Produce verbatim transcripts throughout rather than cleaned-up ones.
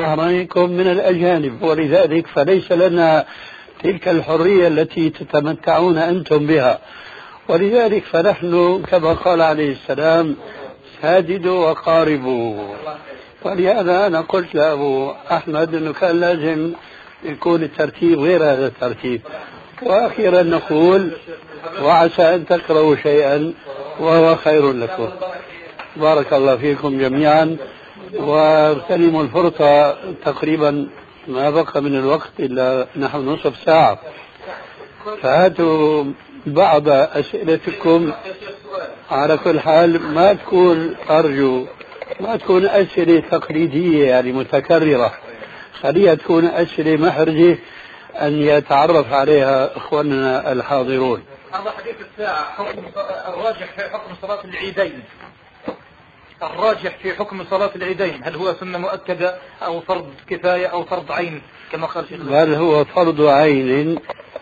ظهرانكم من الأجانب، ولذلك فليس لنا تلك الحرية التي تتمتعون أنتم بها. ولذلك فنحن كما قال عليه السلام ساددوا وقاربوا. ولهذا أنا قلت لأبو أحمد أنه كان لازم يكون الترتيب غير هذا الترتيب. وأخيرا نقول وعسى أن تكرهوا شيئا وهو خير لكم. بارك الله فيكم جميعا، واغتنموا الفرصة، تقريبا ما بقى من الوقت إلا نحو نصف ساعة، فهاتوا بعض أسئلتكم. على كل حال ما تكون أرجو ما تكون أسئلة تقليدية يعني متكررة، خليها تكون أسئلة محرجة أن يتعرف عليها إخواننا الحاضرون. هذا حديث الساعة، حكم الراجح في حكم صلاة العيدين، الراجح في حكم صلاة العيدين هل هو سنة مؤكدة أو فرض كفاية أو فرض عين كما قال شيخ؟ بل هو فرض عين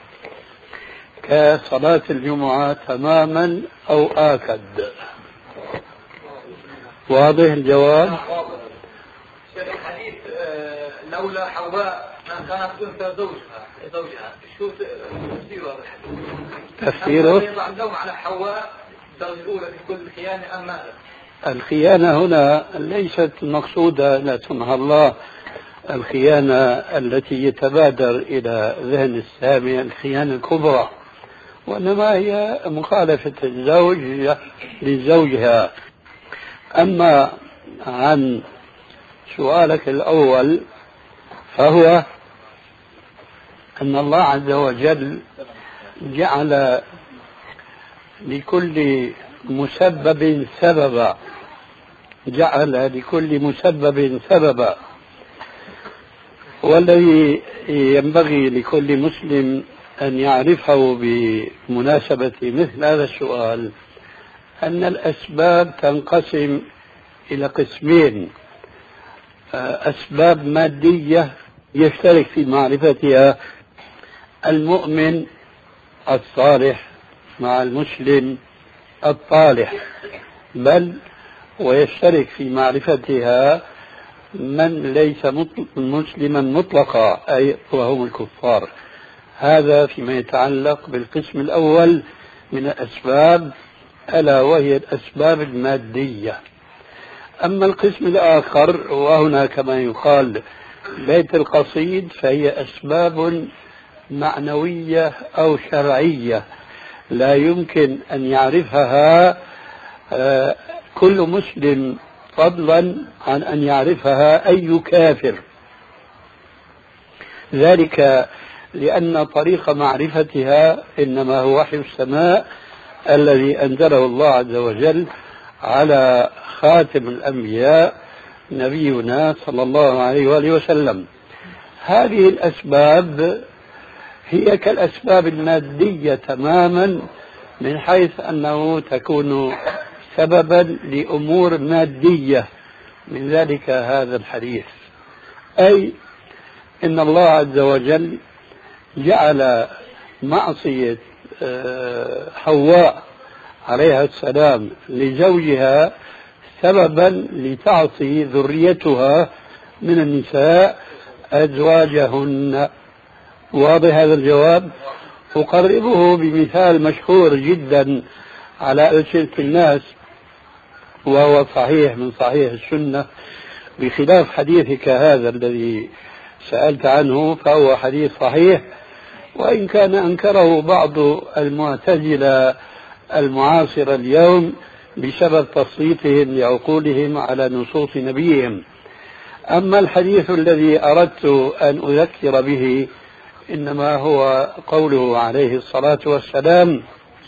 كصلاة الجمعة تماما أو آكد. واضح الجواب؟ الحديث لولا حواء ما كانت تنسى زوجها زوجها شو تفسيره هذا الحديث؟ تفسيره يضع اللوم على حواء الدرجة الأولى في كل خيانة أم ماذا؟ الخيانة هنا ليست مقصودة لا سمح الله الخيانة التي يتبادر إلى ذهن السامع الخيانة الكبرى، وإنما هي مخالفة الزوج لزوجها. أما عن سؤالك الأول فهو أن الله عز وجل جعل لكل مسبب سببا جعل لكل مسبب سببا والذي ينبغي لكل مسلم أن يعرفه بمناسبة مثل هذا السؤال أن الأسباب تنقسم إلى قسمين: أسباب مادية يشترك في معرفتها المؤمن الصالح مع المسلم الطالح، بل ويشترك في معرفتها من ليس مسلما مطلقا أي وهم الكفار. هذا فيما يتعلق بالقسم الأول من الأسباب، ألا وهي الأسباب المادية. أما القسم الآخر وهنا كما يقال بيت القصيد فهي أسباب معنوية أو شرعية لا يمكن أن يعرفها كل مسلم فضلا عن أن يعرفها أي كافر، ذلك لأن طريق معرفتها إنما هو وحي السماء الذي أنزله الله عز وجل على خاتم الأنبياء نبينا صلى الله عليه وآله وسلم. هذه الأسباب هي كالأسباب المادية تماما من حيث أنه تكون سببا لأمور مادية، من ذلك هذا الحديث، أي إن الله عز وجل جعل معصية حواء عليها السلام لزوجها سببا لتعصي ذريتها من النساء أزواجهن. واضح هذا الجواب؟ أقربه بمثال مشهور جدا على ألسنة الناس وهو صحيح من صحيح السنة، بخلاف حديثك هذا الذي سألت عنه فهو حديث صحيح، وإن كان أنكره بعض المعتزلة المعاصرة اليوم بسبب تسليطهم لعقولهم على نصوص نبيهم. أما الحديث الذي أردت أن أذكر به إنما هو قوله عليه الصلاة والسلام: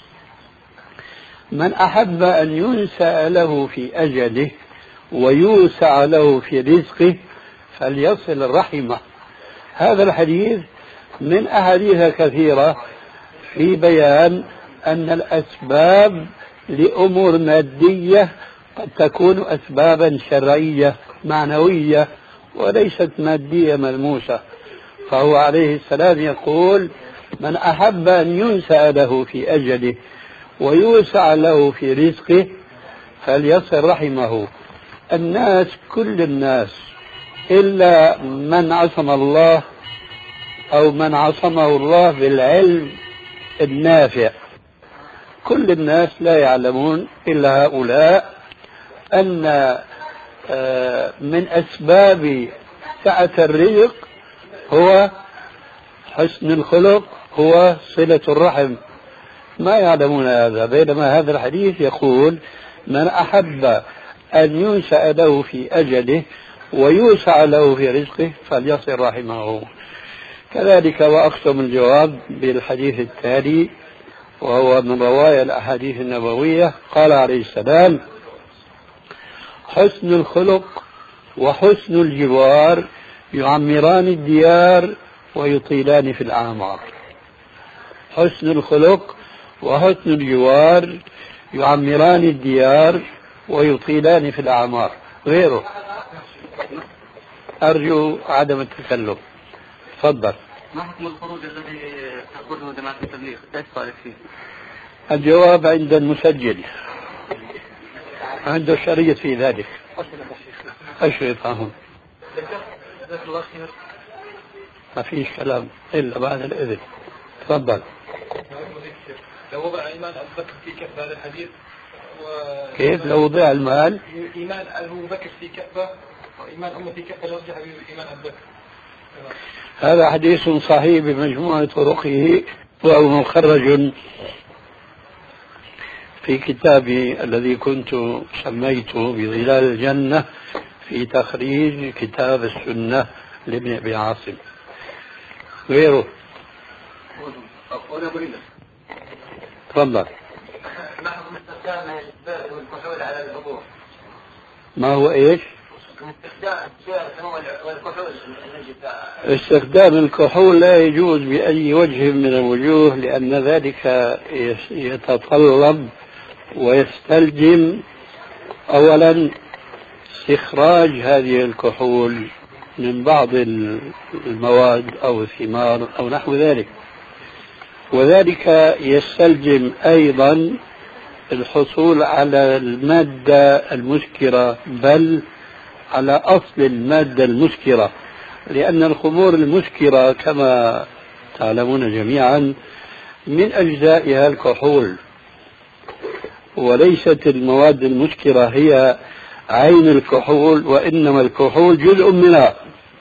من أحب أن ينسأ له في أجله ويوسع له في رزقه فليصل رحمه. هذا الحديث من أحاديث كثيرة في بيان أن الأسباب لأمور مادية قد تكون أسبابا شرعية معنوية وليست مادية ملموسة. فهو عليه السلام يقول: من أحب أن ينسأ له في أجله ويوسع له في رزقه فليصل رحمه. الناس كل الناس إلا من عصم الله أو من عصمه الله بالعلم النافع. كل الناس لا يعلمون إلا هؤلاء أن من أسباب سعة الرزق هو حسن الخلق، هو صلة الرحم. ما يعلمون هذا، بينما هذا الحديث يقول من أحب أن ينسأ له في أجله ويوسع له في رزقه فليصل رحمه. كذلك وأختم الجواب بالحديث التالي، وهو من رواية الأحاديث النبوية. قال عليه السلام: حسن الخلق وحسن الجوار يعمران الديار ويطيلان في الأعمار. حسن الخلق وحسن الجوار يعمران الديار ويطيلان في الأعمار. غيره أرجو عدم التكلف. تفضل. ما حكم الخروج الذي تقوله جماعة التبليغ؟ ايش صار فيه؟ الجواب عند المسجل، عنده شريط في ذلك. أشرف هون. ما فيش كلام إلا بعد الإذن. تفضل. لو وضع إيمان أبو بكر في كفة هذا الحديث و... كيف لو وضع المال؟ إيمان أبو بكر في كفة وإيمان أمه في كفة يرجح إيمان أبو بكر. هذا حديث صحيح بمجموعة طرقه، وهو مخرج في كتابي الذي كنت سميته بظلال الجنة في تخريج كتاب السنة لابن أبي عاصم. غيره. تفضل. ما حكم استخدام الإثبات والكحول على الحضور؟ ما هو إيش؟ استخدام الكحول لا يجوز بأي وجه من الوجوه، لأن ذلك يتطلب ويستلزم أولا استخراج هذه الكحول من بعض المواد أو الثمار أو نحو ذلك، وذلك يستلزم أيضا الحصول على المادة المسكرة، بل على أصل المادة المسكرة، لأن الخمور المسكرة كما تعلمون جميعا من أجزائها الكحول، وليست المواد المسكرة هي عين الكحول، وإنما الكحول جزء منها.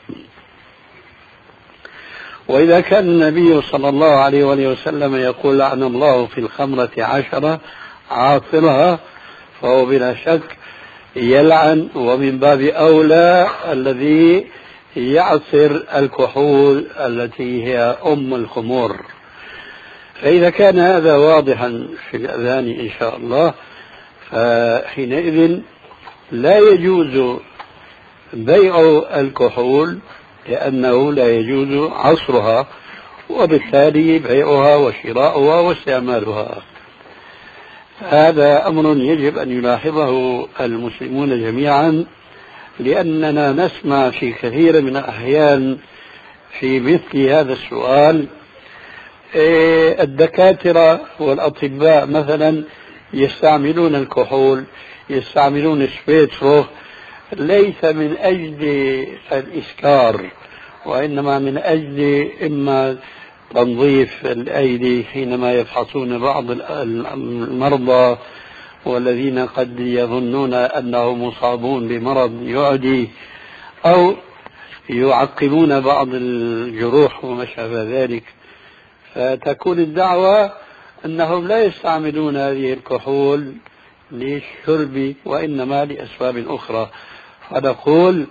وإذا كان النبي صلى الله عليه وآله وسلم يقول لعن الله في الخمرة عشرة عاصرها، فهو بلا شك يلعن، ومن باب أولى الذي يعصر الكحول التي هي أم الخمور. فإذا كان هذا واضحا في الأذهان إن شاء الله، فحينئذ لا يجوز بيع الكحول، لأنه لا يجوز عصرها، وبالتالي بيعها وشراؤها واستعمالها. هذا أمر يجب أن يلاحظه المسلمون جميعا، لأننا نسمع في كثير من الأحيان في مثل هذا السؤال الدكاترة والأطباء مثلا يستعملون الكحول، يستعملون سبيترو، ليس من أجل الإسكار، وإنما من أجل إما تنظيف الأيدي حينما يفحصون بعض المرضى والذين قد يظنون أنهم مصابون بمرض يعدي، أو يعقمون بعض الجروح وما شابه ذلك. فتكون الدعوة أنهم لا يستعملون هذه الكحول للشرب، وإنما لأسباب أخرى. فنقول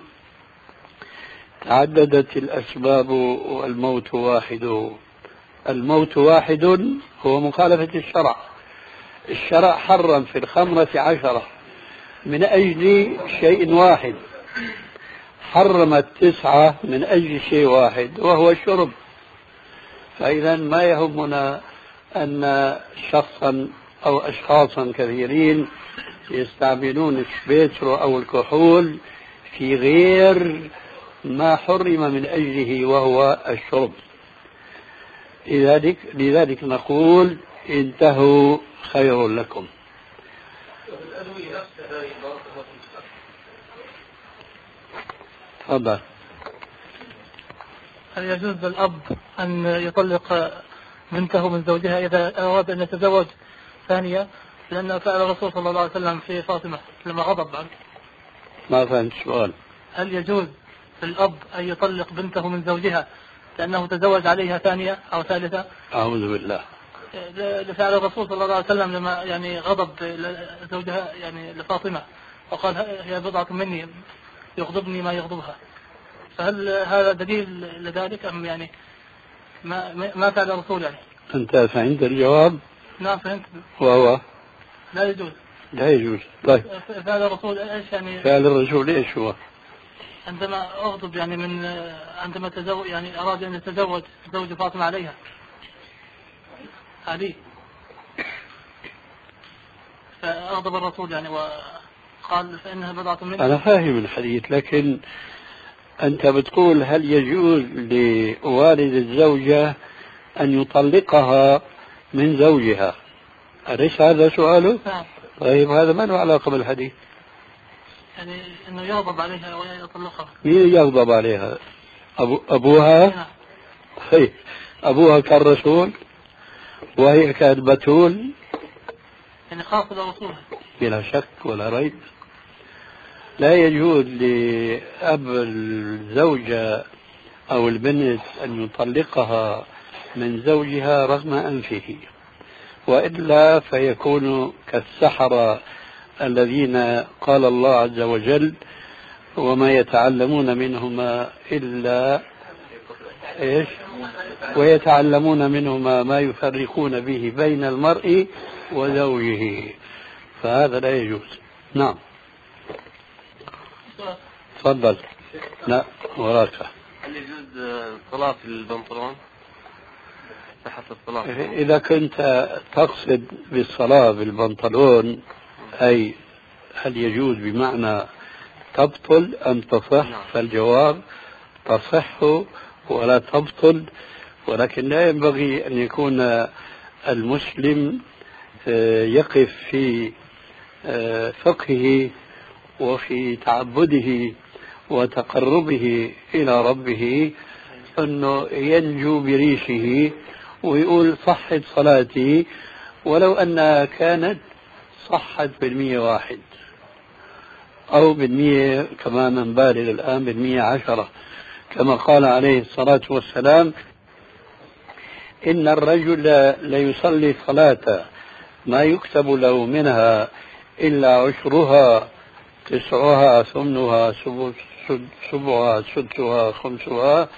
تعددت الأسباب والموت واحد. الموت واحد هو مخالفة الشرع. الشرع حرم في الخمرة عشرة من أجل شيء واحد، حرم التسعة من أجل شيء واحد وهو الشرب. فإذا ما يهمنا أن شخصا أو أشخاصا كثيرين يستعملون السبيترو أو الكحول في غير ما حرم من أجله وهو الشرب. لذلك, لذلك نقول انتهوا خير لكم. تفضل. هل يجوز للأب أن يطلق بنته من زوجها إذا أراد أن يتزوج ثانية؟ لأن فعل الرسول صلى الله عليه وسلم في فاطمة لما غضب عنه. ما فهمت السؤال. هل يجوز للأب أن يطلق بنته من زوجها لأنه تزوج عليها ثانية أو ثالثة؟ أعوذ بالله. لفعل الرسول صلى الله عليه وسلم لما يعني غضب زوجها يعني لفاطمة وقال هي بضعة مني يغضبني ما يغضبها، فهل هذا دليل لذلك أم يعني ما ما فعل الرسول يعني؟ أنت فهمت الجواب؟ نعم فهمت. وهو لا يجوز. لا يجوز. طيب فعل الرسول ايش يعني؟ فعل الرسول ايش هو؟ عندما اغضب يعني من عندما تزوج يعني اراد ان يتزوج زوج فاطمة عليها علي، فاغضب الرسول يعني وقال فانها بضعة مني. انا فاهم الحديث، لكن انت بتقول هل يجوز لوالد الزوجة ان يطلقها من زوجها؟ أليس هذا سؤاله؟ نعم. طيب هذا ما له علاقة بالحديث. يعني انه يغضب عليها ويطلقها. مين يغضب عليها؟ أبو أبوها؟ نعم. طيب أبوها كالرسول وهي كانت بتول؟ يعني خاصة الرسول. بلا شك ولا ريب. لا يجوز لأب الزوجة أو البنت أن يطلقها من زوجها رغم أنفه، وإلا فيكون كالسحرة الذين قال الله عز وجل وما يتعلمون منهما إلا إيش ويتعلمون منهما ما يفرقون به بين المرء وزوجه، فهذا لا يجوز. نعم تفضل. لا وراك. هل يجوز الصلاة في البنطلون؟ صحة الصلاة. إذا كنت تقصد بالصلاة بالبنطلون أي هل يجوز بمعنى تبطل أم تصح، فالجواب تصح ولا تبطل، ولكن لا ينبغي أن يكون المسلم يقف في فقهه وفي تعبده وتقربه إلى ربه أنه ينجو بريشه ويقول صحت صلاتي ولو أنها كانت صحت بالمية واحد أو بالمية كما نبالغ الآن بالمية عشرة، كما قال عليه الصلاة والسلام إن الرجل ليصلي صلاة ما يكتب له منها إلا عشرها تسعها ثمنها سبعها سدسها خمسها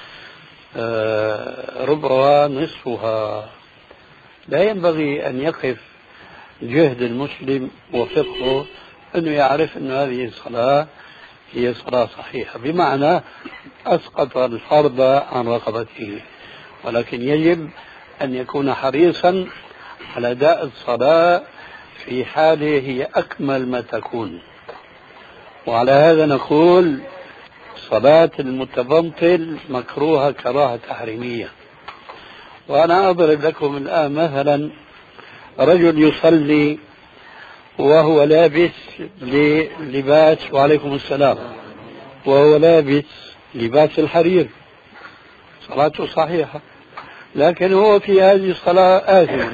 ربعها نصفها. لا ينبغي أن يقف جهد المسلم وفقه أنه يعرف أن هذه الصلاة هي صلاة صحيحة بمعنى أسقط الفرض عن رقبته، ولكن يجب أن يكون حريصا على أداء الصلاة في حاله هي أكمل ما تكون. وعلى هذا نقول صلاة المتبنطل مكروهة كراهة تحريمية. وأنا أضرب لكم الآن مثلا رجل يصلي وهو لابس لباس وعليكم السلام وهو لابس لباس الحرير، صلاته صحيحة، لكن هو في هذه الصلاة آثم.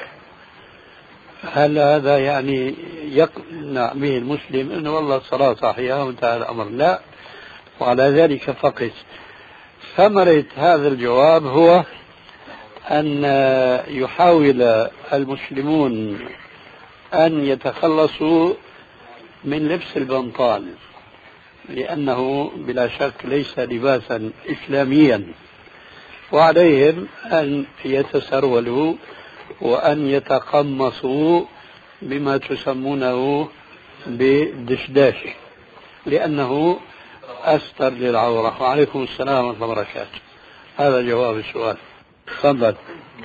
هل هذا يعني يقنع به المسلم أنه والله الصلاة صحيحة وانتهى الأمر؟ لا. وعلى ذلك فقس. ثمرة هذا الجواب هو أن يحاول المسلمون أن يتخلصوا من لبس البنطال، لأنه بلا شك ليس لباسا إسلاميا، وعليهم أن يتسرولوا وأن يتقمصوا بما تسمونه بالدشداش لأنه أستر للعورة. وعليكم السلام ورحمة الله وبركاته. هذا جواب السؤال. تفضل.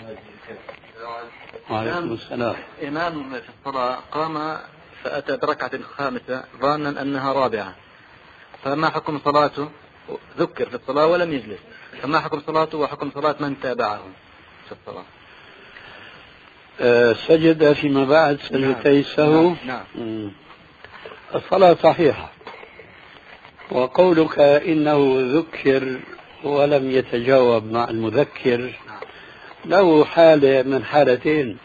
وعليكم السلام. إمام في الصلاة قام فأتى بركعة خامسة ظانا أنها رابعة، فما حكم صلاته؟ ذكر في الصلاة ولم يجلس، فما حكم صلاته وحكم صلاة من تابعه في الصلاة؟ أه سجد فيما بعد سجدتي السهو. نعم. نعم. الصلاة صحيحة وقولك إنه ذكر ولم يتجاوب مع المذكر له حالة من حالتين،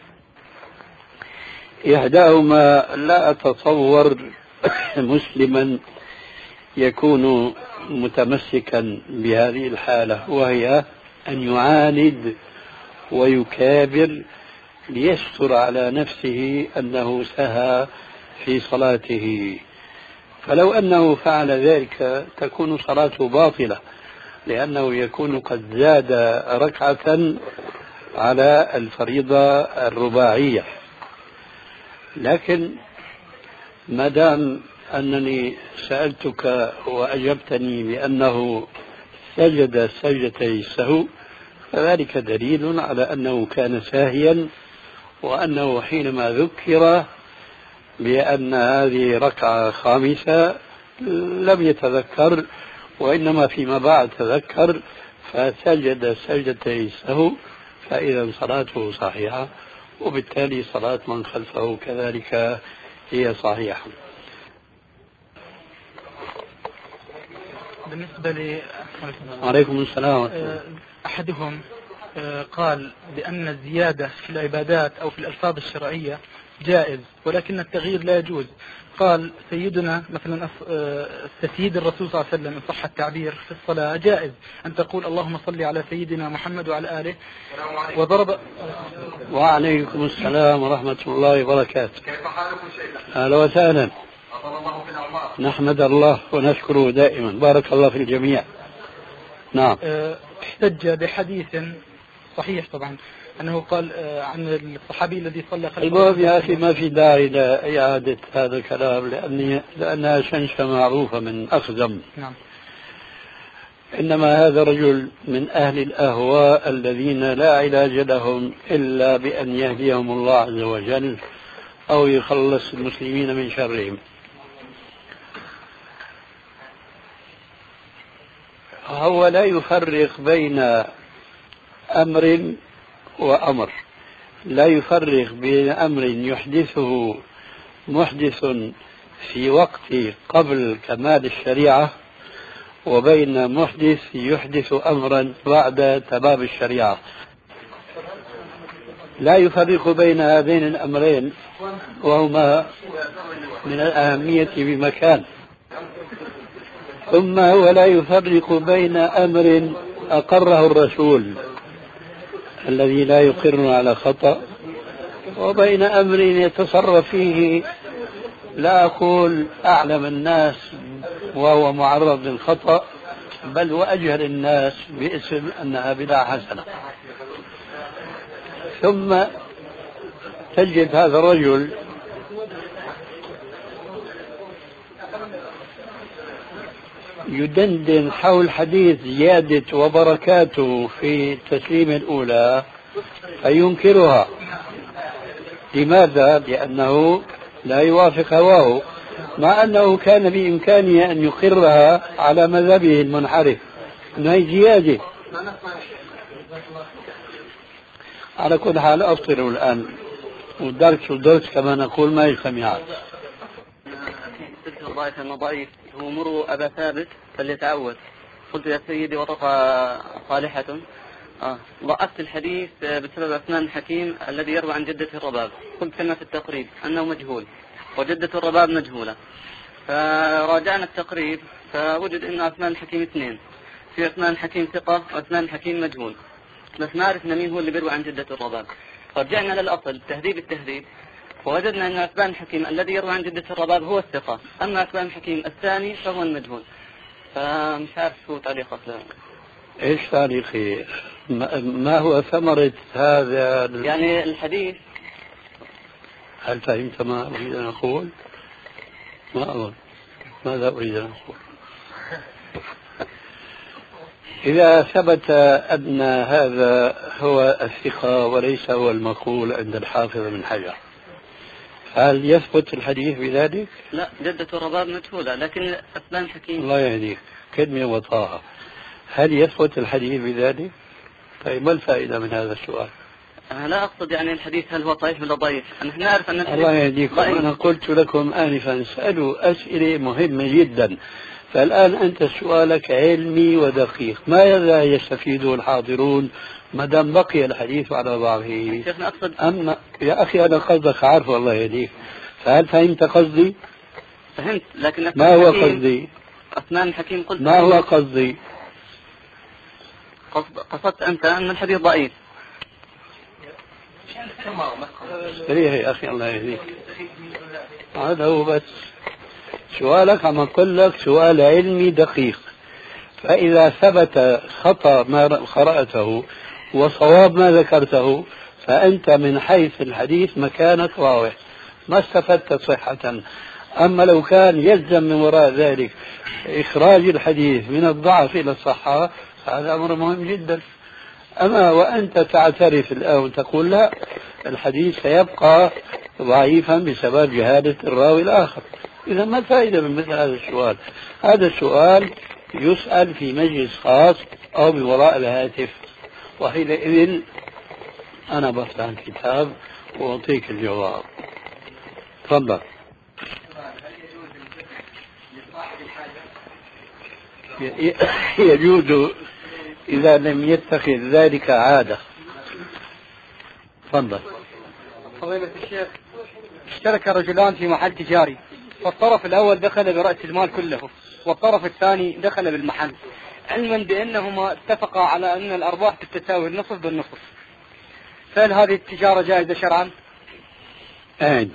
إحداهما لا أتصور مسلما يكون متمسكا بهذه الحالة، وهي أن يعاند ويكابر ليستر على نفسه أنه سهى في صلاته، فلو أنه فعل ذلك تكون صلاته باطلة، لأنه يكون قد زاد ركعة على الفريضة الرباعية. لكن ما دام أنني سألتك وأجبتني بأنه سجد سجدتي السهو، فذلك دليل على أنه كان ساهيا، وأنه حينما ذكر بأن هذه ركعة خامسة لم يتذكر، وإنما فيما بعد تذكر فسجد سجدتي السهو، فإذا صلاته صحيحة، وبالتالي صلاة من خلفه كذلك هي صحيحة. بالنسبة لي عليكم السلام. أحدهم قال بأن الزيادة في العبادات أو في الألفاظ الشرعية جائز، ولكن التغيير لا يجوز. قال سيدنا مثلا تسييد الرسول صلى الله عليه وسلم إن صح التعبير في الصلاة جائز، أن تقول اللهم صل على سيدنا محمد وعلى آله. وضرب. وعليكم السلام ورحمة الله وبركاته. كيف حالكم شيخ؟ أهلا وسهلا. أطال الله في الأعمار. نحمد الله ونشكره دائما، بارك الله في الجميع. نعم. احتج بحديث صحيح طبعا أنه قال عن الصحابي الذي صلى خلف المهم يا أخي ما في داعي لإعادة هذا الكلام، لأني لأنها شنشة معروفة من أخزم. نعم. إنما هذا رجل من أهل الأهواء الذين لا علاج لهم إلا بأن يهديهم الله عز وجل أو يخلص المسلمين من شرهم. هو لا يفرق بين أمر وأمر، لا يفرق بين أمر يحدثه محدث في وقت قبل كمال الشريعة وبين محدث يحدث أمرا بعد تمام الشريعة. لا يفرق بين هذين الأمرين، وهما من الأهمية بمكان. ثم هو لا يفرق بين أمر أقره الرسول الذي لا يقر على خطأ، وبين أمر يتصرف فيه لا أقول أعلم الناس وهو معرض للخطأ، بل وأجهل الناس باسم أنها بدعة حسنة. ثم تجد هذا الرجل يدندن حول حديث زيادة وبركاته في التسليم الأولى فينكرها. لماذا؟ لأنه لا يوافق هواه، مع أنه كان بإمكانه أن يقرها على مذهبه المنحرف أنها زيادة. على كل حال أفطر الآن، والدرس والدرس كما نقول ما يجتمعان. سلسلة ضعيف المضاعيف هو مروا أبا ثابت فليتعود. قلت يا سيدي وطفى صالحة. آه. ضعفت الحديث بسبب أسنان الحكيم الذي يروى عن جدة الرباب. قلت كما في التقريب أنه مجهول وجدة الرباب مجهولة، فراجعنا التقريب فوجد أن أسنان الحكيم اثنين، في أسنان الحكيم ثقة وأسنان الحكيم مجهول، بس ما عرفنا مين هو اللي بيروي عن جدة الرباب. فرجعنا للأصل تهذيب التهذيب فوجدنا أن أسنان الحكيم الذي يروي عن جدة الرباب هو الثقة، أما أسنان الحكيم الثاني فهو المجهول. فمش عارف شو تعليقك له. ايش تعليقي؟ ما هو ثمرة هذا يعني الحديث؟ هل فهمت ما أريد أن أقول؟ ما أظن. ماذا أريد أن أقول؟ إذا ثبت أن هذا هو الثقة وليس هو المقول عند الحافظ من حجر، هل يثبت الحديث بذلك؟ لا، جدة الرباب مجهولة، لكن أسنان الحكيم. الله يهديك، كلمة وطاعة. هل يثبت الحديث بذلك؟ طيب ما الفائدة من هذا السؤال؟ أنا لا أقصد يعني الحديث هل هو ضعيف ولا ضعيف، نحن نعرف أن الحديث الله يهديكم. أنا قلت لكم آنفا اسألوا أسئلة مهمة جدا، فالآن أنت سؤالك علمي ودقيق، ماذا يستفيده الحاضرون ما دام بقي الحديث على بعضه؟ أما يا أخي أنا قصدك عارف والله يهديك، فهل فهمت قصدي؟ فهمت، لكن ما هو قصدي؟ أثناء الحكيم قلت ما هو قصدي؟ قصدت أنت أن الحديث ضعيف. استريح يا أخي الله يهديك، هذا هو بس سؤالك. عم أقول لك سؤال علمي دقيق، فإذا ثبت خطأ ما قرأته وصواب ما ذكرته فأنت من حيث الحديث مكانك واضح، ما استفدت صحة. أما لو كان يلزم من وراء ذلك إخراج الحديث من الضعف إلى الصحة هذا أمر مهم جدا. أما وأنت تعترف الآن وتقول لا الحديث سيبقى ضعيفا بسبب جهالة الراوي الآخر، إذا ما الفائدة من مثل هذا السؤال؟ هذا السؤال يسأل في مجلس خاص أو من وراء الهاتف، وحينئذ أنا بفتح الكتاب وأعطيك الجواب. تفضل. يجوز إذا لم يتخذ ذلك عادة. تفضل. فضيلة الشيخ، اشترك رجلان في محل تجاري، فالطرف الأول دخل برأس المال كله والطرف الثاني دخل بالمحل، علما بأنهما اتفقا على أن الأرباح تتساوي النصف بالنصف، فهل هذه التجارة جائزة شرعا؟ أعد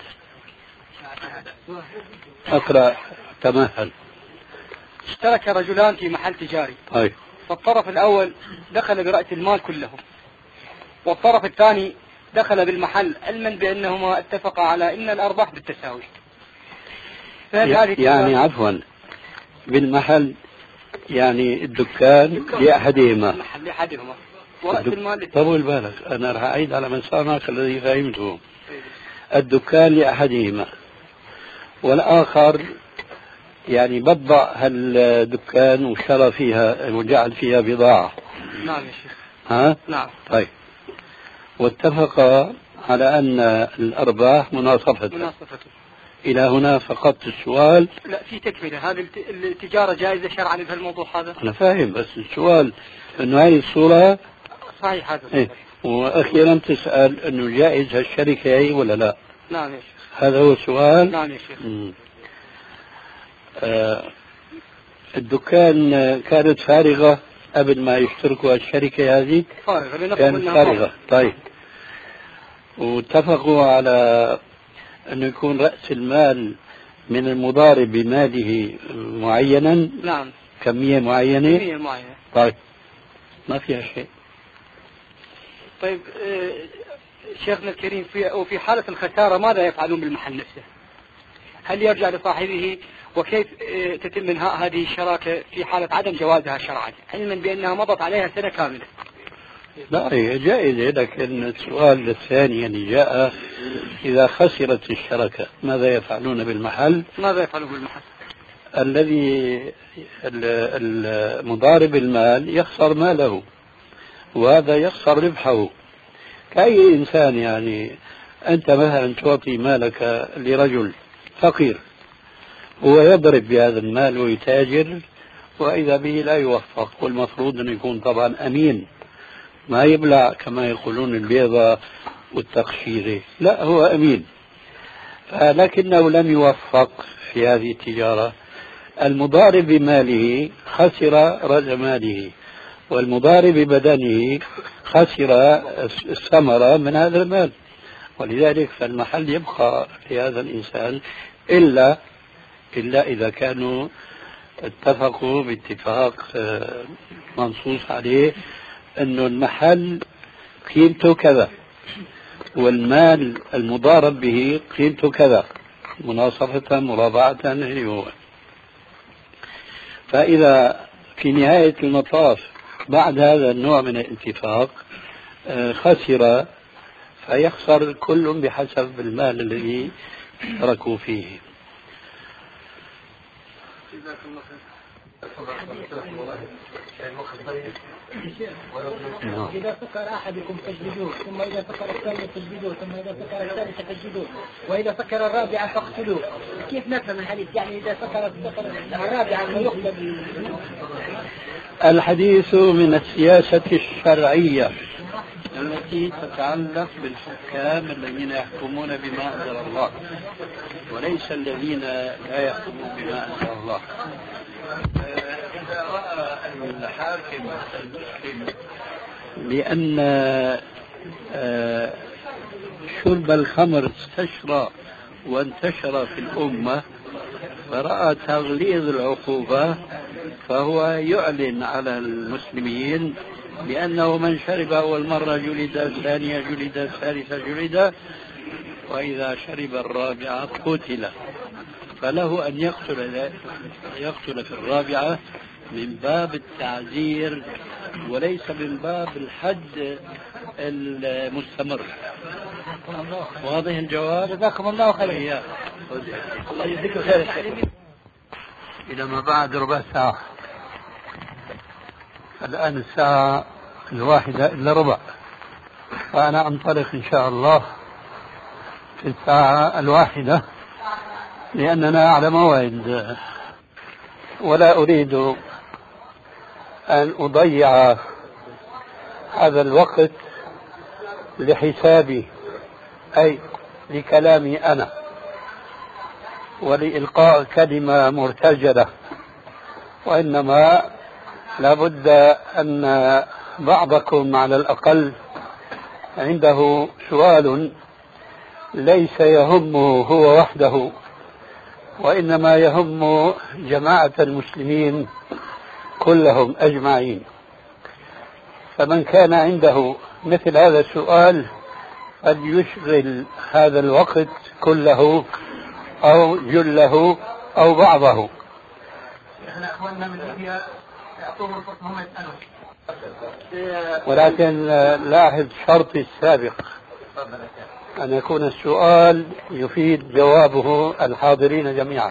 أقرأ تمهل. اشترك رجلان في محل تجاري، طيب. فالطرف الأول دخل برأس المال كله والطرف الثاني دخل بالمحل، علما بأنهما اتفقا على أن الأرباح بالتساوي، يعني عفوا بالمحل يعني الدكان لأحدهما لأحدهما ورأس المال. طول بالك أنا راح أعيد على مسامعك الذي فهمته. الدكان لأحدهما والآخر يعني بضع هالدكان وشرى فيها وجعل فيها بضاعة. نعم يا شيخ. ها؟ نعم. طيب. واتفقا على أن الأرباح مناصفة. مناصفة. إلى هنا فقط السؤال. لا في تكملة، هذه التجارة جائزة شرعا في الموضوع هذا؟ أنا فاهم، بس السؤال أنه هذه الصورة صحيح هذا إيه؟ وأخيرا تسأل أنه جائز هالشركة هي ولا لا؟ نعم يا شيخ. هذا هو السؤال. نعم يا شيخ. آه الدكان كانت فارغة قبل ما يشتركوا الشركة هذه؟ فارغة. كانت فارغة. طيب. واتفقوا على أنه يكون رأس المال من المضارب بماله معينا. نعم. كمية معينة. كمية معينة. طيب ما فيها شيء. طيب آه شيخنا الكريم، في وفي حالة الخسارة ماذا يفعلون بالمحل نفسه؟ هل يرجع لصاحبه؟ وكيف آه تتم انهاء هذه الشراكة في حالة عدم جوازها شرعا، علما بأنها مضت عليها سنة كاملة؟ لا هي جائزة، لكن السؤال الثاني اللي جاء إذا خسرت الشركة ماذا يفعلون بالمحل؟ ماذا يفعلون بالمحل؟ الذي المضارب المال يخسر ماله وهذا يخسر ربحه كأي إنسان. يعني أنت مثلا تعطي مالك لرجل فقير، هو يضرب بهذا المال ويتاجر وإذا به لا يوفق، والمفروض أن يكون طبعا أمين، ما يبلع كما يقولون البيضة والتقشيرة، لا هو أمين، لكنه لم يوفق في هذه التجارة. المضارب بماله خسر رأس ماله، والمضارب ببدنه خسر الثمرة من هذا المال، ولذلك فالمحل يبقى لهذا الإنسان إلا إلا إذا كانوا اتفقوا باتفاق منصوص عليه أنه المحل قيمته كذا والمال المضارب به قيمته كذا مناصفة مرابعة هو. فإذا في نهاية المطاف بعد هذا النوع من الاتفاق خسر، فيخسر كل بحسب المال الذي اشتركوا فيه. إذا سكر أحدكم فاجلدوه، ثم إذا سكر الثاني فاجلدوه، ثم إذا سكر الثالث فاجلدوه، وإذا سكر الرابعة فاقتلوه. كيف نفهم الحديث؟ يعني إذا سكر الرابعة فيقتل. الحديث من السياسة الشرعية التي تتعلق بالحكام الذين يحكمون بما أنزل الله، وليس الذين لا يحكمون بما أنزل الله. إذا رأى الحاكم المسلم بأن شرب الخمر استشرى وانتشر في الأمة، فرأى تغليظ العقوبة، فهو يعلن على المسلمين بأنه من شرب أول مرة جلد، الثانية جلد، الثالثة جلد، وإذا شرب الرابعة قتل. فله أن يقتل يقتل في الرابعة من باب التعزير وليس من باب الحد المستمر. واضح الجواب؟ جزاكم الله خيرا. الله يجزيك خير. إلى ما بعد ربع ساعة. الآن الساعة الواحدة إلا ربع، فأنا أنطلق إن شاء الله في الساعة الواحدة لأننا على موعد، ولا أريد أن أضيع هذا الوقت لحسابي، أي لكلامي أنا، ولإلقاء كلمة مرتجلة، وإنما لابد أن بعضكم على الأقل عنده سؤال ليس يهمه هو وحده، وإنما يهم جماعة المسلمين كلهم أجمعين. فمن كان عنده مثل هذا السؤال فليشغل هذا الوقت كله أو جله أو بعضه. احنا اخواننا من ليبيا يعطوهم الفرصة هم يسألون. ولكن لاحظ شرطي السابق أن يكون السؤال يفيد جوابه الحاضرين جميعا.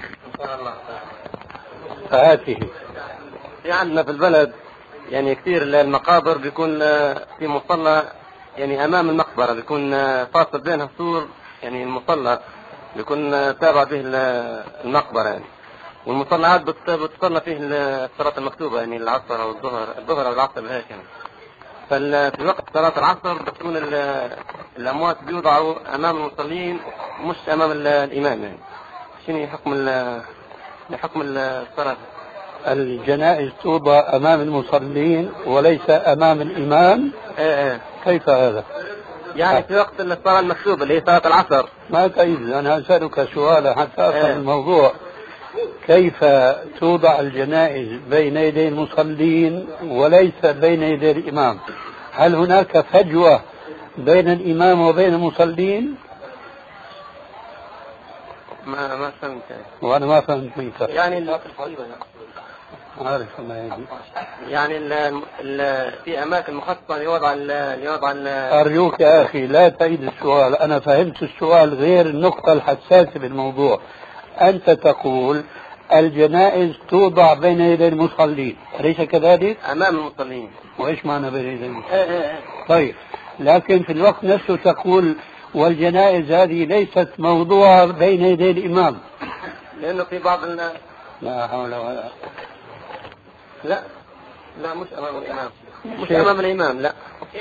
فهاته. في عندنا في البلد يعني كثير المقابر بيكون في مصلى يعني أمام المقبرة، بيكون فاصل بينها سور، يعني المصلى بيكون تابع به المقبرة يعني، والمصلى عاد بتصلى فيه الصلاة المكتوبة يعني العصر أو الظهر الظهر أو العصر بهيك يعني. ففي وقت صلاة العصر بتكون الأموات بيوضعوا أمام المصلين مش أمام الإمام يعني. شنو حكم حكم الصلاة؟ الجنائز توضع أمام المصلين وليس أمام الإمام؟ ايه ايه. كيف هذا؟ يعني في وقت الصلاة المكتوبة اللي هي صلاة العصر. ما كيف؟ أنا أسألك سؤالا حتى أفهم ايه. الموضوع. كيف توضع الجنائز بين يدي المصلين وليس بين يدي الإمام؟ هل هناك فجوة بين الإمام وبين المصلين؟ ما ما فهمت. وأنا ما فهمت منك. يعني عارف ما يجي. يعني ال ال في أماكن مخصصة لوضع ال لوضع ال أرجوك يا أخي لا تعيد السؤال، أنا فهمت السؤال غير النقطة الحساسة بالموضوع. أنت تقول الجنائز توضع بين يدي المصلين، أليس كذلك؟ أمام المصلين. وإيش معنى بين يدي المصلين؟ ايه ايه. طيب، لكن في الوقت نفسه تقول والجنائز هذه ليست موضوعة بين يدي الإمام. لأنه في بعض الناس لا حول ولا قوة. لا لا مش أمام الإمام، مش أمام الإمام لا.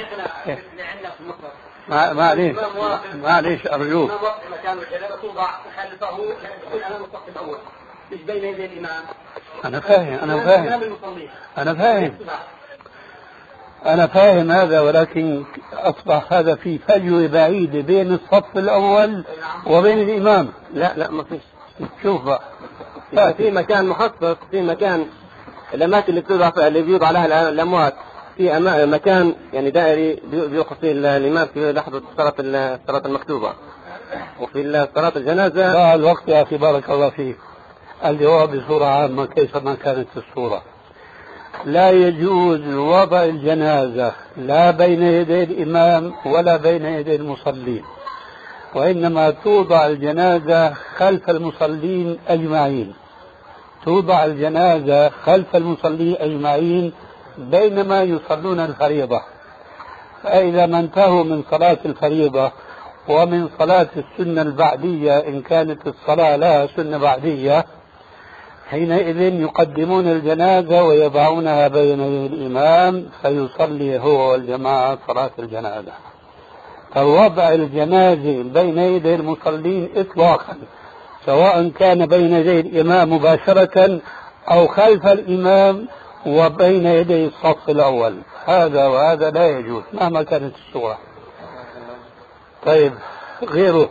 ما معليش معليش أرجوك. مكان الجنازة توضع خلفه يكون أمام الصف الأول مش بين يدي الإمام. أنا فاهم أنا فاهم أنا فاهم أنا فاهم هذا، ولكن أصبح هذا في فجوة بعيدة بين الصف الأول وبين الإمام. لا لا ما فيش. شوف بقى في مكان مخصص، في مكان الأماكن اللي بتوضع اللي بيوضع لها الأموات في مكان يعني دائري بيوقف فيه الإمام في لحظة صلاة الصلاة المكتوبة، وفي صلاة الجنازة. ضاع الوقت يا أخي بارك الله فيك. الجواب بصورة عامة كيف ما كانت الصورة. لا يجوز وضع الجنازة لا بين يدي الإمام ولا بين يدي المصلين، وإنما توضع الجنازة خلف المصلين أجمعين، توضع الجنازة خلف المصلين أجمعين بينما يصلون الفريضة. فإذا ما انتهوا من صلاة الفريضة ومن صلاة السنة البعدية إن كانت الصلاة لها سنة بعدية، حينئذ يقدمون الجنازة ويضعونها بين الإمام فيصلي هو والجماعة صلاة الجنازة. فوضع الجنازة بين يدي المصلين إطلاقا سواء كان بين يدي الإمام مباشرة أو خلف الإمام وبين يدي الصف الأول، هذا وهذا لا يجوز مهما كانت الصورة. طيب غيره؟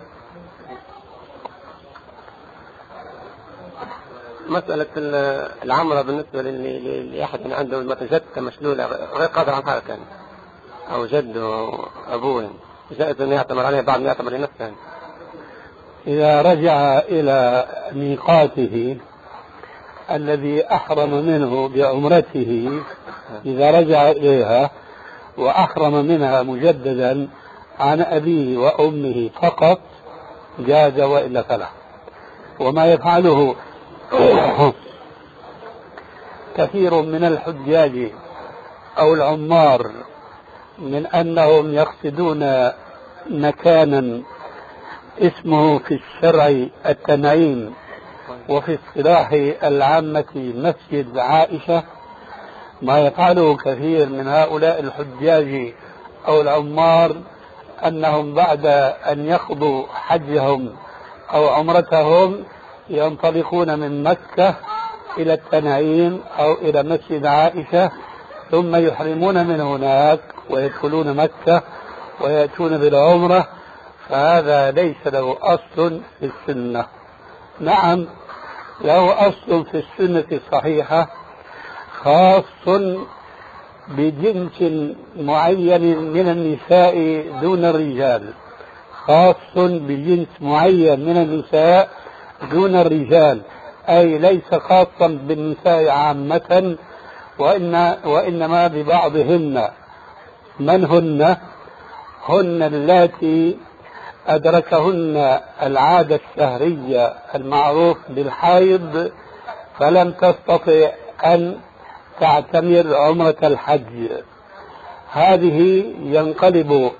مسألة العمرة بالنسبة لأحد عنده جثة مشلولة غير قادر عن حركة أو جده أو أبوه، جائز أن يعتمر عليه بعد ما يعتمر لنفسه. إذا رجع إلى ميقاته الذي أحرم منه بعمرته، إذا رجع إليها وأحرم منها مجددا عن أبيه وأمه فقط جاز وإلا فلا. وما يفعله كثير من الحجاج أو العمار من أنهم يقصدون مكانا اسمه في الشرع التنعيم وفي اصطلاح العامة مسجد عائشة، ما يفعله كثير من هؤلاء الحجاج أو العمار أنهم بعد أن يقضوا حجهم أو عمرتهم ينطلقون من مكة إلى التنعيم أو إلى مسجد عائشة ثم يحرمون من هناك ويدخلون مكة ويأتون بالعمرة، فهذا ليس له أصل في السنة. نعم له أصل في السنة الصحيحة خاص بجنس معين من النساء دون الرجال، خاص بجنس معين من النساء دون الرجال، أي ليس خاصا بالنساء عامة وإن وإنما ببعضهن. من هن؟ هن اللاتي أدركهن العادة الشهرية المعروف بالحيض فلم تستطع أن تعتمر عمرة الحج، هذه ينقلب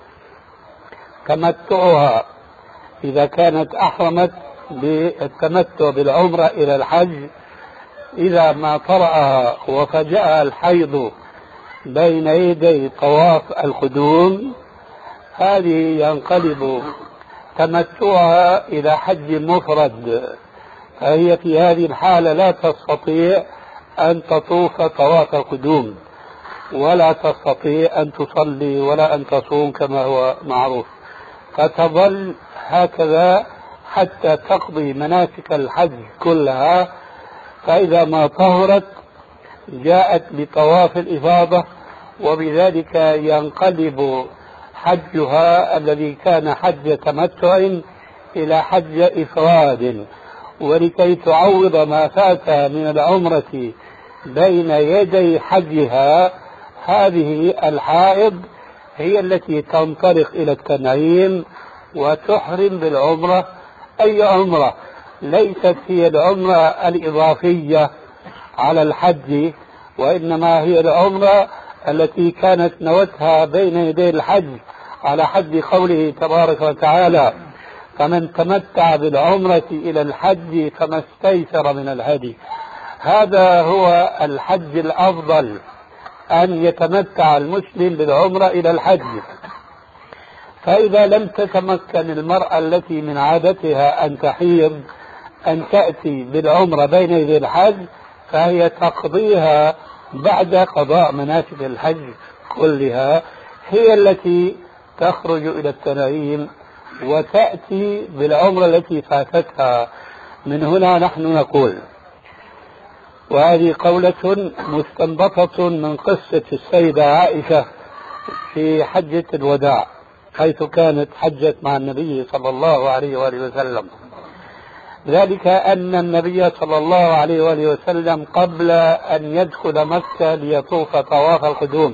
تمتعها إذا كانت أحرمت بالتمتع بالعمرة إلى الحج، إذا ما طرأها وفجأها الحيض بين يدي طواف القدوم، هذه ينقلب تمتعها إلى حج مفرد، فهي في هذه الحالة لا تستطيع أن تطوف طواف القدوم ولا تستطيع أن تصلي ولا أن تصوم كما هو معروف، فتظل هكذا حتى تقضي مناسك الحج كلها. فإذا ما طهرت جاءت بطواف الإفاضة وبذلك ينقلب حجها الذي كان حج تمتع إلى حج إفراد، ولكي تعوض ما فات من العمرة بين يدي حجها هذه الحائض هي التي تنطلق إلى التنعيم وتحرم بالعمرة، أي عمرة ليست هي العمرة الإضافية على الحج، وإنما هي العمرة التي كانت نوتها بين يدي الحج على حد قوله تبارك وتعالى: فمن تمتع بالعمرة إلى الحج فما استيسر من الهدي. هذا هو الحج الأفضل، أن يتمتع المسلم بالعمرة إلى الحج. فإذا لم تتمكن المرأة التي من عادتها أن تحيض أن تأتي بالعمرة بين يدي الحج، فهي تقضيها بعد قضاء مناسك الحج كلها، هي التي تخرج إلى التنعيم وتأتي بالعمرة التي فاتتها. من هنا نحن نقول، وهذه قولة مستنبطة من قصة السيدة عائشة في حجة الوداع، حيث كانت حجت مع النبي صلى الله عليه وآله وسلم، ذلك أن النبي صلى الله عليه وآله وسلم قبل أن يدخل مكة ليطوف طواف القدوم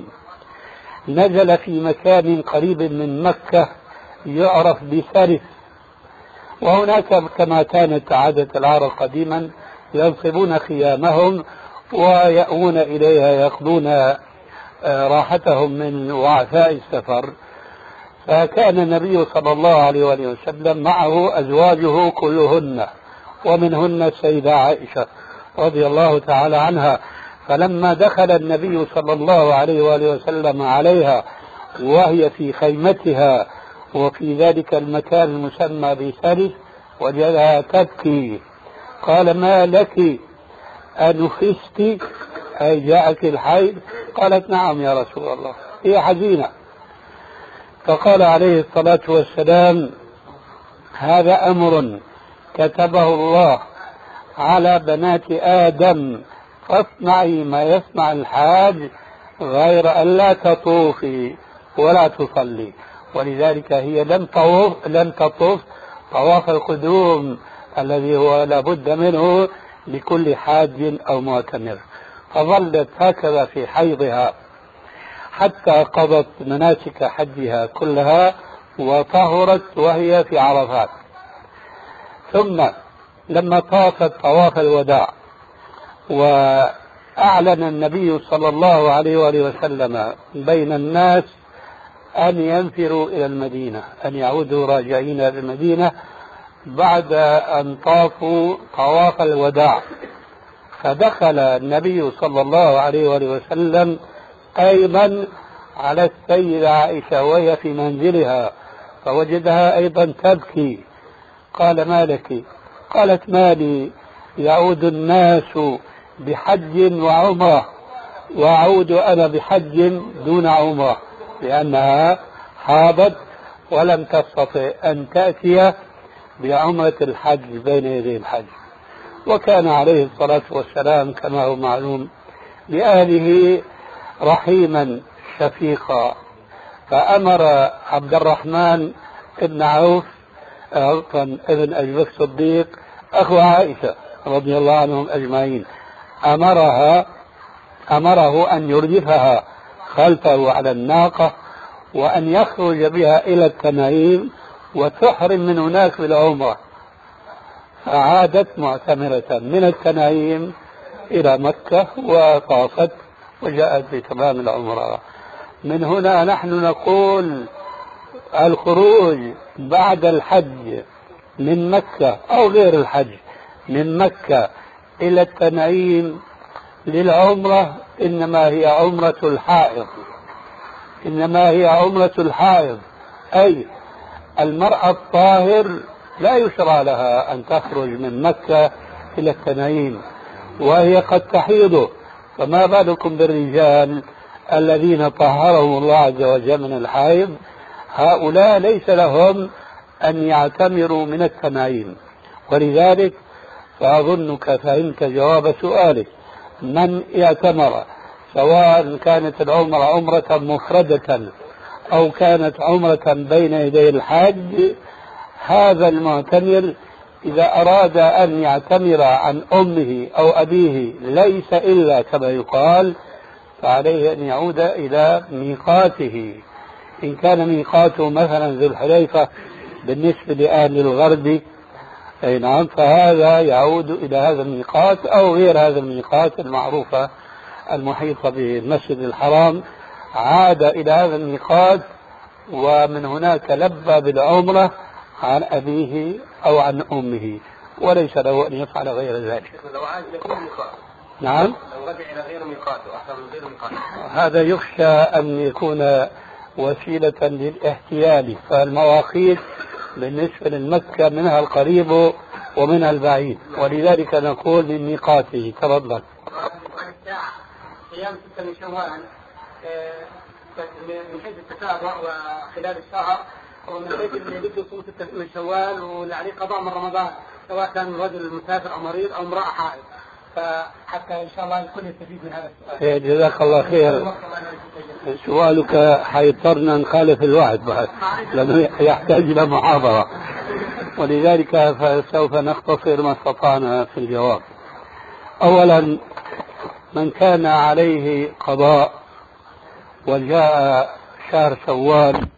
نزل في مكان قريب من مكة يعرف بسرف، وهناك كما كانت عادة العرب قديما ينصبون خيامهم ويأوون إليها يقضون راحتهم من وعثاء السفر. فكان النبي صلى الله عليه وآله وسلم معه أزواجه كلهن، ومنهن السيدة عائشة رضي الله تعالى عنها. فلما دخل النبي صلى الله عليه وآله وسلم عليها وهي في خيمتها وفي ذلك المكان المسمى بسرس وجدها تبكي. قال: ما لك أنفست أي جاءك الحيض؟ قالت: نعم يا رسول الله، هي حزينة. فقال عليه الصلاة والسلام: هذا أمر كتبه الله على بنات آدم، فاصنعي ما يصنع الحاج غير أن لا تطوفي ولا تصلي. ولذلك هي لم تطوف لم تطوف طواف القدوم الذي هو لابد منه لكل حاج أو معتمر، فظلت هكذا في حيضها حتى قضت مناسك حجها كلها وطهرت وهي في عرفات. ثم لما طافت طواف الوداع وأعلن النبي صلى الله عليه وآله وسلم بين الناس أن ينفروا إلى المدينة، أن يعودوا راجعين إلى المدينة بعد أن طافوا طواف الوداع، فدخل النبي صلى الله عليه وآله وسلم أيضا على السيدة عائشة وهي في منزلها، فوجدها أيضا تبكي. قال: ما لك؟ قالت: ما لي، يعود الناس بحج وعمرة وأعود أنا بحج دون عمرة، لأنها حاضت ولم تستطع أن تأتي بعمرة الحج بين يدي الحج. وكان عليه الصلاة والسلام كما هو معلوم لأهله رحيما شفيقا، فأمر عبد الرحمن بن عوف ابن أبي بكر الصديق أخو عائشة رضي الله عنهم أجمعين، أمرها أمره أن يردفها خلفه على الناقة وأن يخرج بها إلى التنعيم وتحرم من هناك بالعمرة. فعادت معتمرة من التنعيم إلى مكة وطافت وجاءت بتمام العمرة. من هنا نحن نقول الخروج بعد الحج من مكة أو غير الحج من مكة إلى التنعيم للعمرة إنما هي عمرة الحائض، إنما هي عمرة الحائض، أي المرأة الطاهر لا يشرع لها أن تخرج من مكة إلى التنعيم وهي قد تحيض، فما بالكم بالرجال الذين طهرهم الله عز وجل من الحيض؟ هؤلاء ليس لهم أن يعتمروا من التنعيم. ولذلك فأظنك فهمت جواب سؤالك: من اعتمر سواء كانت العمرة عمرة مفردة أو كانت عمرة بين يدي الحج، هذا المعتمر إذا أراد أن يعتمر عن أمه أو أبيه ليس إلا كما يقال، فعليه أن يعود إلى ميقاته. إن كان ميقاته مثلا ذو الحليفة بالنسبة لأهل الغرب، أي نعم، فهذا يعود إلى هذا الميقات أو غير هذا الميقات المعروفة المحيطة بالمسجد الحرام، عاد إلى هذا الميقات ومن هناك لبى بالعمرة عن أبيه أو عن أمه، وليس له أن يفعل غير ذلك. لو عاد غير ميقات. نعم، لو رجع إلى غير ميقاته أحسن من غير ميقاته، هذا يخشى أن يكون وسيلة للاحتيال، فالمواقيت بالنسبة للمكة منها القريب ومنها البعيد، ولذلك نقول من ميقاته. تفضل. صيام ستة من شوال من حيث التتابع وخلال الشهر، ومن حيث اللي بده يصوم ستة من شوال وعليه قضاء من رمضان، سواء كان رجل مسافر أو مريض أو امرأة حائض، فحتى إن شاء الله الكل يستفيد من هذا السؤال. جزاك الله خير. سؤالك حيضطرنا نخالف الوعد بعد لأنه يحتاج إلى محاضرة، ولذلك فسوف نختصر ما استطعنا في الجواب. أولا، من كان عليه قضاء وجاء شهر شوال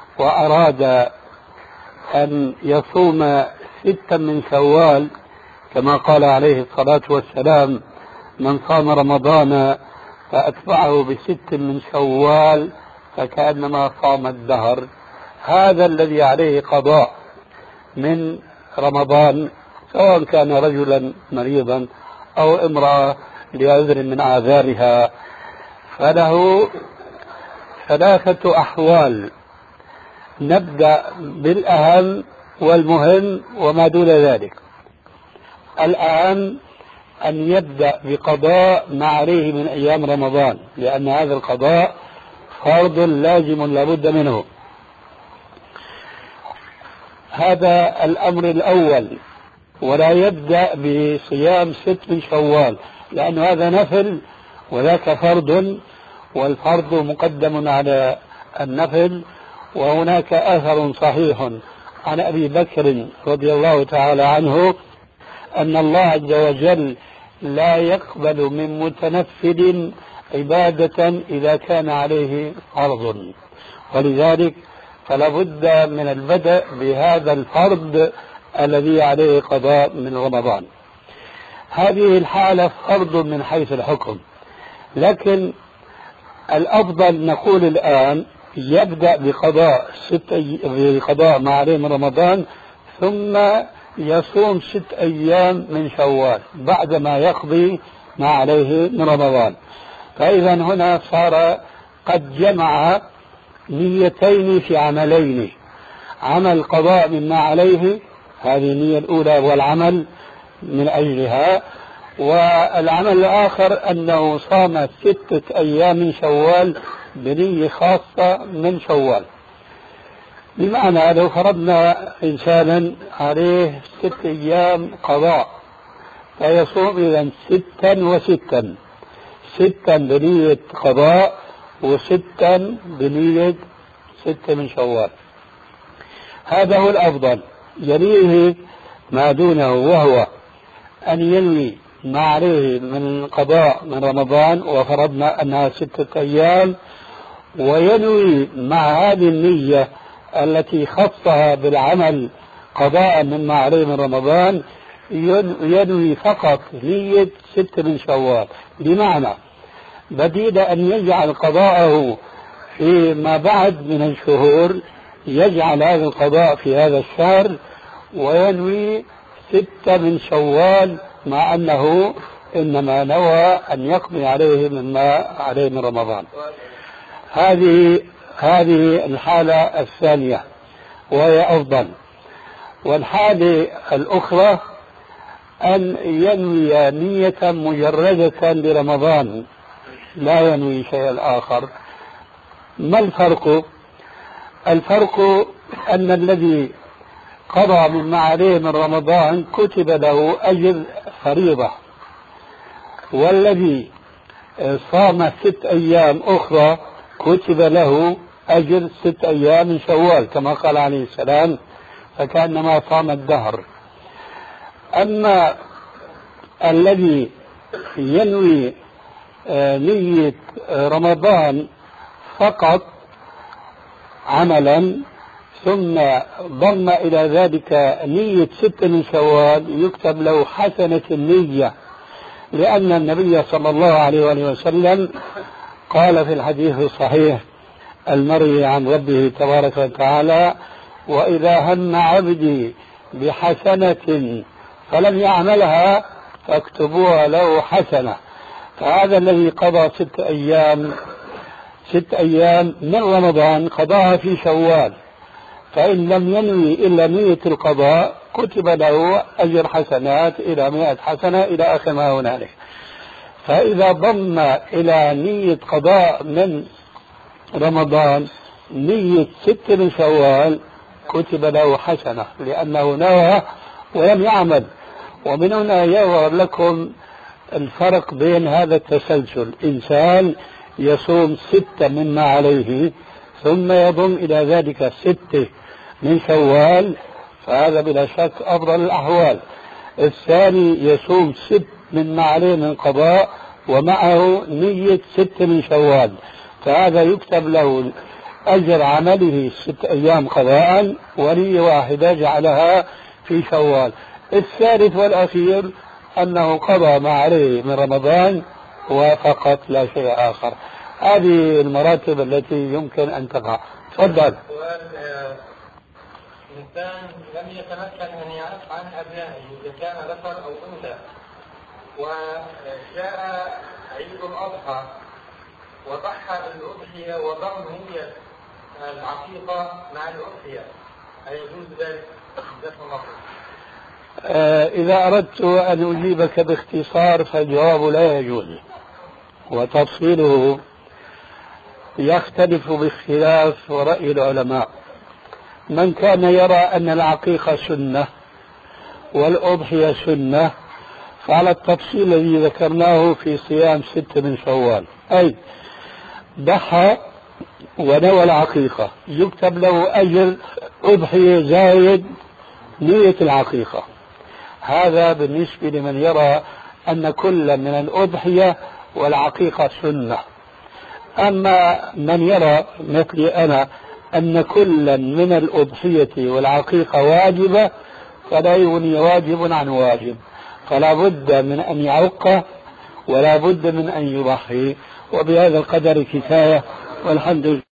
وأراد أن يصوم ستا من شوال كما قال عليه الصلاة والسلام: من صام رمضان فأتبعه بست من شوال فكأنما صام الدهر. هذا الذي عليه قضاء من رمضان، سواء كان رجلا مريضا أو امرأة لعذر من أعذارها، فله ثلاثة أحوال. نبدأ بالأهم والمهم وما دون ذلك. الأهم أن يبدأ بقضاء ما عليه من أيام رمضان، لأن هذا القضاء فرض لازم لابد منه. هذا الأمر الأول. ولا يبدأ بصيام ست من شوال، لأن هذا نفل وذاك فرض، والفرض مقدم على النفل. وهناك أثر صحيح عن أبي بكر رضي الله تعالى عنه أن الله عز وجل لا يقبل من متنفل عبادة إذا كان عليه فرض، ولذلك فلا بد من البدء بهذا الفرض الذي عليه قضاء من رمضان. هذه الحالة فرض من حيث الحكم، لكن الأفضل نقول الآن يبدأ بقضاء ست أي... بقضاء ما عليه من رمضان، ثم يصوم ست أيام من شوال بعدما يقضي ما عليه من رمضان. فإذا هنا صار قد جمع نيتين في عملين: عمل قضاء مما عليه، هذه النية الأولى والعمل من أجلها، والعمل الآخر أنه صام ستة أيام من شوال بنية خاصة من شوال. بمعنى لو فرضنا إنسانا عليه ست أيام قضاء فيصوم إذا ستا وستا، ستا بنية قضاء وستا بنية ستة من شوال. هذا هو الأفضل. يليه ما دونه، وهو أن ينوي ما عليه من قضاء من رمضان، وفرضنا أنها ستة أيام، وينوي مع هذه النية التي خصها بالعمل قضاء مما عليه من رمضان ينوي فقط نية ستة من شوال. بمعنى بديل أن يجعل قضاءه فيما بعد من الشهور، يجعل هذا القضاء في هذا الشهر وينوي ستة من شوال، مع أنه إنما نوى أن يقضي عليه مما عليه من رمضان. هذه هذه الحالة الثانية وهي أفضل. والحالة الأخرى أن ينوي نية مجردة لرمضان، لا ينوي شيئا آخر. ما الفرق؟ الفرق أن الذي قضى مما عليه من رمضان كتب له أجر فريضة، والذي صام ست أيام أخرى كتب له أجر ست أيام من شوال، كما قال عليه السلام: فكأنما صام الدهر. أما الذي ينوي نية رمضان فقط عملا ثم ضم إلى ذلك نية ست من شوال، يكتب له حسنة النية، لأن النبي صلى الله عليه وآله وسلم قال في الحديث الصحيح المروي عن ربه تبارك وتعالى: وإذا هم عبدي بحسنة فلم يعملها فاكتبوها له حسنة. فهذا الذي قضى ست أيام ست أيام من رمضان قضاها في شوال، فإن لم ينوي إلا نية القضاء كتب له أجر حسنات إلى مئة حسنة إلى آخر ما هنالك. فإذا ضم إلى نية قضاء من رمضان نية ست من شوال كتب له حسنة، لأنه نوى ولم يعمل. ومن هنا يظهر لكم الفرق بين هذا التسلسل: إنسان يصوم ستة مما عليه ثم يضم إلى ذلك ستة من شوال، فهذا بلا شك أفضل الأحوال. الثاني يصوم ست مما عليه من قضاء ومعه نية ست من شوال، فهذا يكتب له أجر عمله ست أيام قضاء ونية واحدة جعلها في شوال. الثالث والأخير أنه قضى ما عليه من رمضان وفقط لا شيء آخر. هذه المراتب التي يمكن أن تقع. تفضل. إنسان لم يتمكن أن يعرف عن أبنائه إذا كان ذكر أو أنثى، وجاء عيد الأضحى وضحى بالأضحية وضم نية العقيقة مع الأضحية، أيجوز ذلك؟ آه إذا أردت أن أجيبك باختصار فالجواب لا يجوز، وتفصيله يختلف باختلاف رأي العلماء. من كان يرى أن العقيقة سنة والأضحية سنة فعلى التفصيل الذي ذكرناه في صيام ستة من شوال، أي ضحى ونوى العقيقة يكتب له أجر أضحية زايد نية العقيقة. هذا بالنسبة لمن يرى أن كل من الأضحية والعقيقة سنة. أما من يرى مثلي أنا أن كل من الأضحية والعقيقة واجبة فلا يغني واجب عن واجب، فلا بد من أن يعق ولا بد من أن يضحي. وبهذا القدر كفاية والحمد لله.